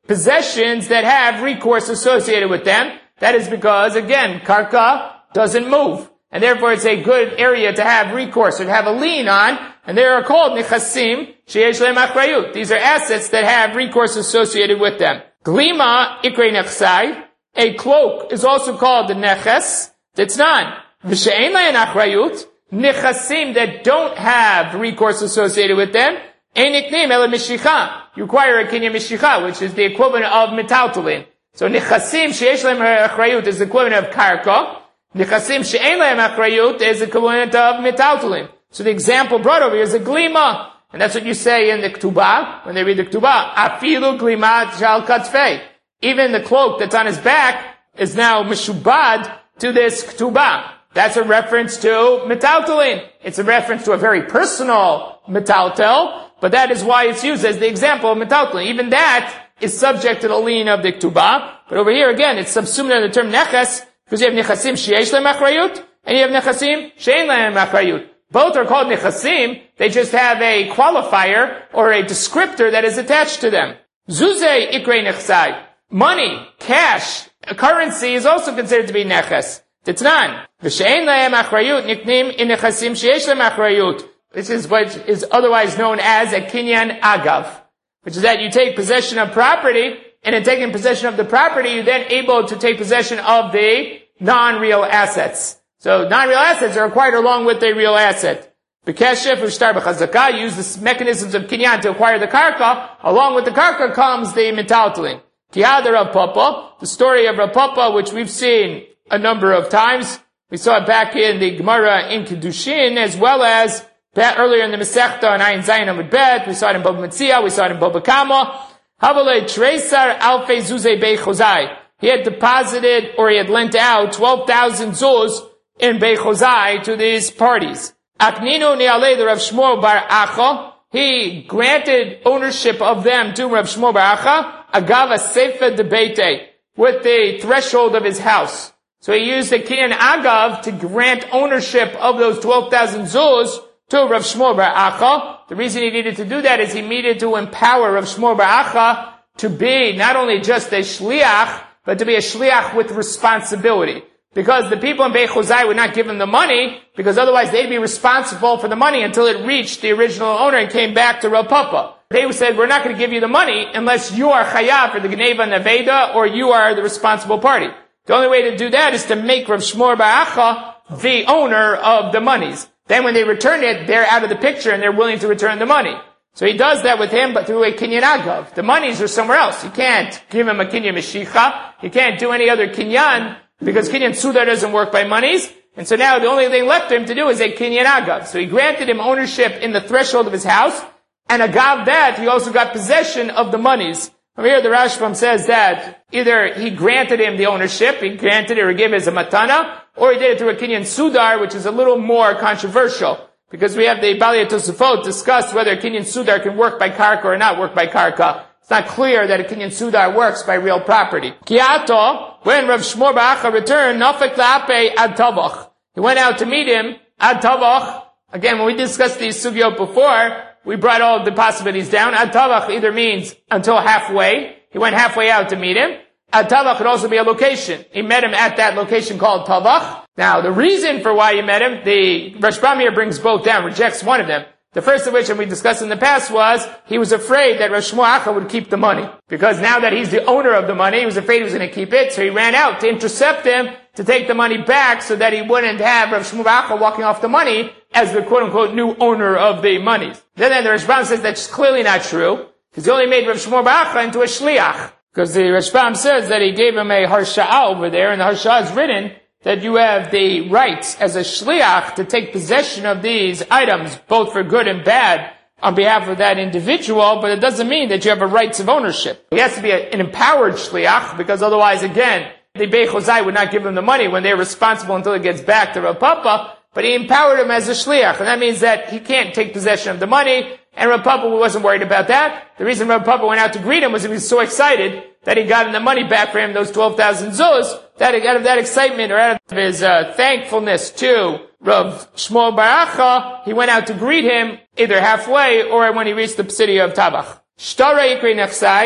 possessions that have recourse associated with them. That is because, again, karka doesn't move. And therefore it's a good area to have recourse or to have a lien on. And they are called nechasim sheyesh lehem achrayut. These are assets that have recourse associated with them. Glima ikrei nechsai. A cloak is also called the neches. That's not. V'she'ein lehem achrayut. Nechasim that don't have recourse associated with them. Ein niknim ela mishicha. You require a kinyan mishicha, which is the equivalent of metaltalin. So nechasim sheyesh lehem achrayut is the equivalent of karka. Nechasim she'ein lehem achrayut is the equivalent of metaltalin. So the example brought over here is a glima. And that's what you say in the ketubah, when they read the ketubah. Afilu glima shal katzfei. Even the cloak that's on his back is now meshubad to this ketubah. That's a reference to metaltalin. It's a reference to a very personal metaltel, but that is why it's used as the example of metaltalin. Even that is subject to the lien of the ketubah. But over here again, it's subsumed under the term neches, because you have nechasim sheyesh lehem achrayut, and you have nechasim she'ein lehem achrayut. Both are called nechasim, they just have a qualifier or a descriptor that is attached to them. Zuzei ikrei nechsai. Money, cash, a currency is also considered to be neches. Titnan. V'she'ein lehem achrayut niknim in nechasim sheyesh lehem achrayut. This is what is otherwise known as a kinyan agav, which is that you take possession of property, and in taking possession of the property, you're then able to take possession of the non-real assets. So non-real assets are acquired along with a real asset. B'keshef u'shtar b'chazakah, you use the mechanisms of kinyan to acquire the karka. Along with the karka comes the metaltalin. Kiyad Rav Papa, the story of Rav Papa, which we've seen a number of times. We saw it back in the Gemara in Kedushin, as well as that earlier in the Masechta on Ayin Zayin Amud Bet. We saw it in Baba Metzia, we saw it in Baba Kama. Havalei Tresar Alfei Zuzei Bei Chozai. He had deposited, or he had lent out twelve thousand zuz in Bei Chozai to these parties. Akninu Ni'alei the Rav Shmuel Bar Acha. He granted ownership of them to Rav Shmuel Bar Acha, Agava Sefer de Beite, with the threshold of his house. So he used the kinyan agav to grant ownership of those twelve thousand zuz to Rav Shmuel Bar Acha. The reason he needed to do that is he needed to empower Rav Shmuel Bar Acha to be not only just a shliach, but to be a shliach with responsibility. Because the people in Bei Chozai would not give him the money, because otherwise they'd be responsible for the money until it reached the original owner and came back to Rav Papa. They said, we're not going to give you the money unless you are chayav for the Geneva Neveda, or you are the responsible party. The only way to do that is to make Rav Shmuel Bar Acha the owner of the monies. Then when they return it, they're out of the picture and they're willing to return the money. So he does that with him, but through a kinyan agav. The monies are somewhere else. You can't give him a kinyan mishicha. You can't do any other kinyan, because kinyan sudar doesn't work by monies. And so now the only thing left for him to do is a kinyan agav. So he granted him ownership in the threshold of his house, and agav that, he also got possession of the monies. From here, the Rashbam says that either he granted him the ownership, he granted it or gave it as a matana, or he did it through a kinyan sudar, which is a little more controversial. Because we have the Balei Tosafot discuss whether a kinyan sudar can work by karka or not work by karka. It's not clear that a kinyan sudar works by real property. Kiato, when Rav Shmuel Bar Acha returned, nafek la'apei ad tavach. He went out to meet him, ad tavach. Again, when we discussed these sugyot before, we brought all the possibilities down. Ad tavach either means until halfway. He went halfway out to meet him. Ad tavach could also be a location. He met him at that location called tavach. Now, the reason for why he met him, the Rashbam here brings both down, rejects one of them. The first of which, and we discussed in the past, was he was afraid that Rav Shmuel Acha would keep the money. Because now that he's the owner of the money, he was afraid he was going to keep it, so he ran out to intercept him, to take the money back, so that he wouldn't have Rav Shmuel Acha walking off the money as the quote-unquote new owner of the monies. Then, then the Rashbam says that's clearly not true, because he only made Rav Shmuel Acha into a shliach. Because the Rashbam says that he gave him a harsha'ah over there, and the harsha'ah is written that you have the rights as a shliach to take possession of these items, both for good and bad, on behalf of that individual, but it doesn't mean that you have a rights of ownership. He has to be a, an empowered shliach, because otherwise, again, the Bei Chozai would not give him the money when they're responsible until it gets back to Rav Papa, but he empowered him as a shliach, and that means that he can't take possession of the money, and Rav Papa wasn't worried about that. The reason Rav Papa went out to greet him was he was so excited that he got the money back for him, those twelve thousand zuz, that out of that excitement, or out of his uh, thankfulness to Rav Shmuel Bar Acha, he went out to greet him either halfway or when he reached the city of Tabach. Shtara Yikri Nechsai,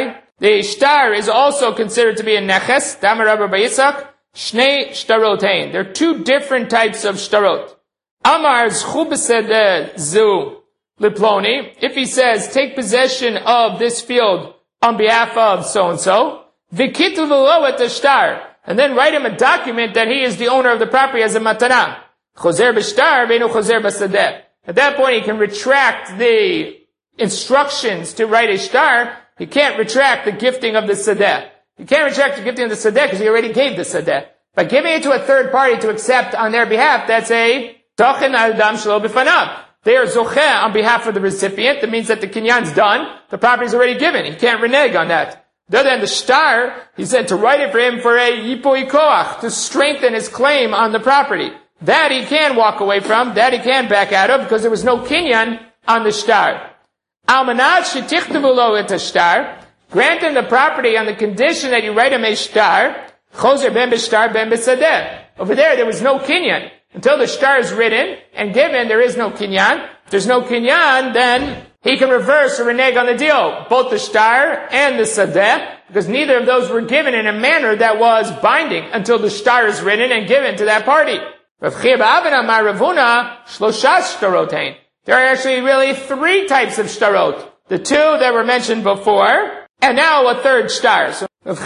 the shtar is also considered to be a neches. Damar Rabbi Yitzchak, shnei shtarotein. There are two different types of shtarot. Amar zchu b'sedeh zu liploni. If he says, take possession of this field on behalf of so-and-so, v'kitu v'lo et shtar, and then write him a document that he is the owner of the property as a matana. Chozer b'shtar v'enu chozer b'sedeh. At that point, he can retract the instructions to write a shtar. He can't retract the gifting of the sedeh. He can't retract the gifting of the sedeh because he already gave the sedeh. By giving it to a third party to accept on their behalf, that's a tochen al dam shelo b'fanav. They are zocheh on behalf of the recipient. That means that the kinyan's done. The property's already given. He can't renege on that. The other than the shtar, he said to write it for him for a yipoi koach, to strengthen his claim on the property. That he can walk away from, that he can back out of, because there was no kinyan on the shtar. Almanat shetichtavu lo et shtar, grant him the property on the condition that you write him a shtar, chozer ben b'shtar ben b'sadeh. Over there, there was no kinyan. Until the shtar is written and given, there is no kinyan. If there's no kinyan, then he can reverse or renege on the deal, both the shtar and the sadeh, because neither of those were given in a manner that was binding until the shtar is written and given to that party. There are actually really three types of shtarot. The two that were mentioned before, and now a third shtar. So Rav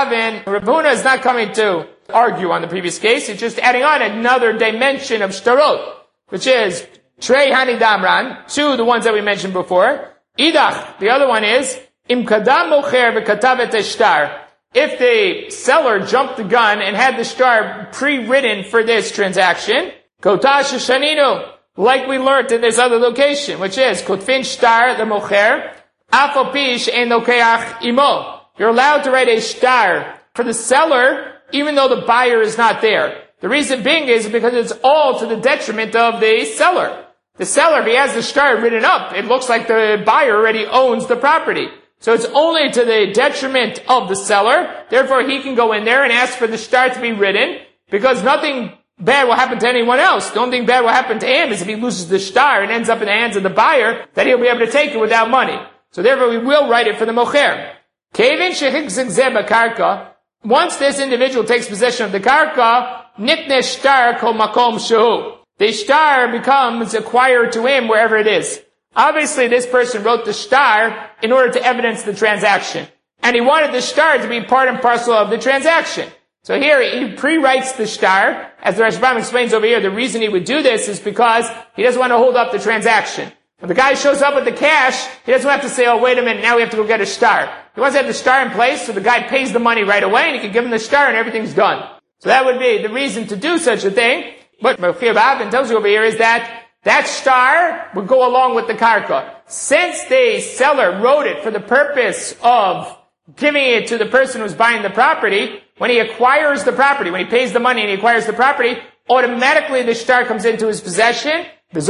Huna is not coming to argue on the previous case. He's just adding on another dimension of shtarot, which is Trei Hani Damran, two, the ones that we mentioned before. Idach, the other one is Im Kadam Mocher v'Katav et shtar. If the seller jumped the gun and had the shtar pre-written for this transaction, Kotash Shaninu, like we learned in this other location, which is Kotfin shtar the Mocher, Afopish en Lokeach imo. You're allowed to write a shtar for the seller, even though the buyer is not there. The reason being is because it's all to the detriment of the seller. The seller, if he has the shtar written up, it looks like the buyer already owns the property. So it's only to the detriment of the seller. Therefore, he can go in there and ask for the shtar to be written, because nothing bad will happen to anyone else. The only thing bad will happen to him is if he loses the shtar and ends up in the hands of the buyer, that he'll be able to take it without money. So therefore, we will write it for the mocher. Kevin shehikzik zeh karka. Once this individual takes possession of the karka, nitne shtar kol makom shehu. The shtar becomes acquired to him wherever it is. Obviously, this person wrote the shtar in order to evidence the transaction. And he wanted the shtar to be part and parcel of the transaction. So here, he pre-writes the shtar. As the Rashbam explains over here, the reason he would do this is because he doesn't want to hold up the transaction. When the guy shows up with the cash, he doesn't have to say, oh, wait a minute, now we have to go get a shtar. He wants to have the shtar in place, so the guy pays the money right away, and he can give him the shtar, and everything's done. So that would be the reason to do such a thing. What Mechir Ba'avin tells you over here is that that shtar would go along with the karka. Since the seller wrote it for the purpose of giving it to the person who's buying the property, when he acquires the property, when he pays the money and he acquires the property, automatically the shtar comes into his possession. That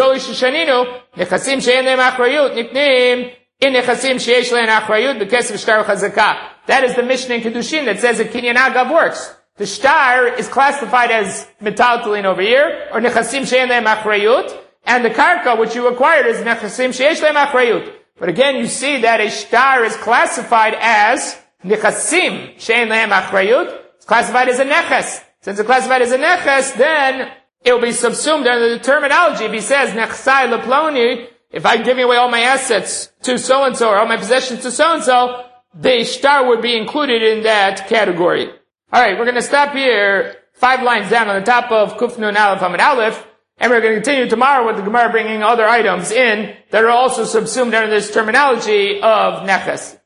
is the Mishnah in Kedushin that says that Kinyan Agav works. The shtar is classified as metaltalin over here, or nechasim she'en lehem achrayut, and the karka, which you acquired, is nechasim she'esh lehem achrayut. But again, you see that a shtar is classified as nechasim she'en lehem achrayut. It's classified as a neches. Since it's classified as a neches, then it will be subsumed under the terminology. If he says nechsai leploni, if I'm giving away all my assets to so-and-so, or all my possessions to so-and-so, the shtar would be included in that category. Alright, we're going to stop here, five lines down on the top of Kuf Nun Aleph Hamid Aleph, and we're going to continue tomorrow with the Gemara bringing other items in that are also subsumed under this terminology of neches.